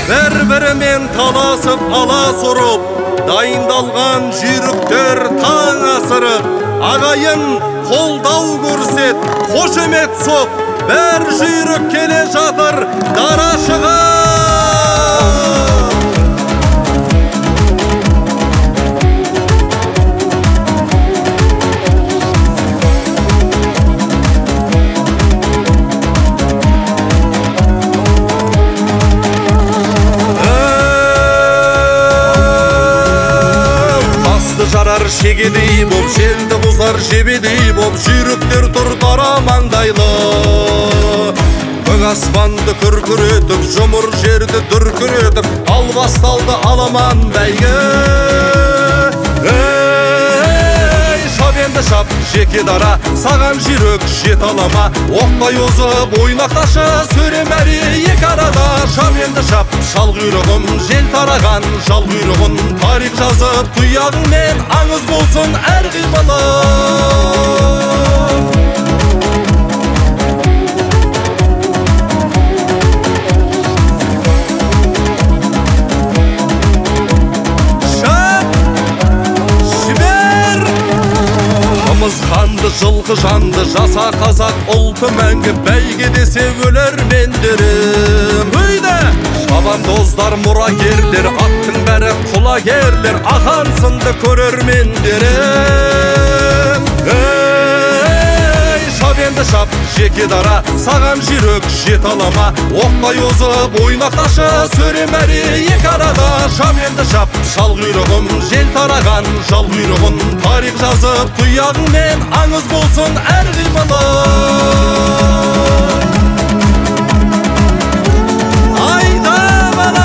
бір-бірімен таласып алас ұрып, дайындалған жүйріктер таң асырып, ағайын қолдау көрсет, қошемет соқ, бір жүйрік келе жатыр дарашыға. Жарар шегедей боп, желді бұзар жебедей боп, жүйріктер тұр дара маңдайлы. Көк аспанды күркіретіп, жұмыр жерді дүркіретіп, ал басталды аламан бәйгі. Шап енді шап, жеке дара, саған жүйрік жет алама, оқтай озып, ойнақташы сөрем әрі ек арада. Шап енді шап, шал құйрығым, жел тараған жал құйрығын, тарих жазып тұяғыңмен аңыз болсын әр қимылың. Қанды жылқы жанды жаса қазақ ұлты мәңгі, бәйге десе өлер мендерім. Өйді шабандоздар мұрагерлер, аттың бәрі құлагерлер, ақан сынды көрермендерім. Шап енді шап, жеке дара, саған жүйрік жет алама, оқтай озып, ойнақташы сөрем әрі ек арада. Шап енді шап, шал құйрығым, жел тараған жал құйрығын, тарих жазып тұяғыңмен аңыз болсын әр қимылың. Айда бала!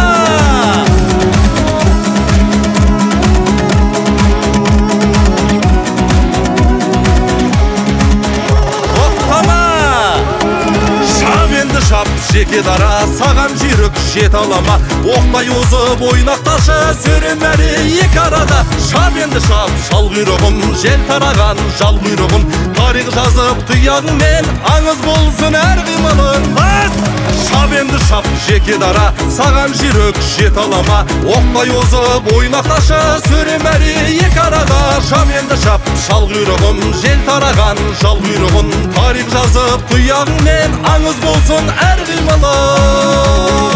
Шап жеке дара, саған жүйрік жет алама, оқтай озып, ойнақташы сөрем әрі ек арада. Шап енді шап, шал құйрығым, жел тараған жал құйрығын, тарих жазып тұяғыңмен аңыз болсын әр қимылың. Шап енді шап, жеке дара, саған жүйрік жет алама, оқтай озып, ойнақташы сөрем әрі ек арада. Шап енді шап, шал құйрығым, жел тараған жал құйрығын, тарих жазып тұяғыңмен аңыз болсын әр қимылың.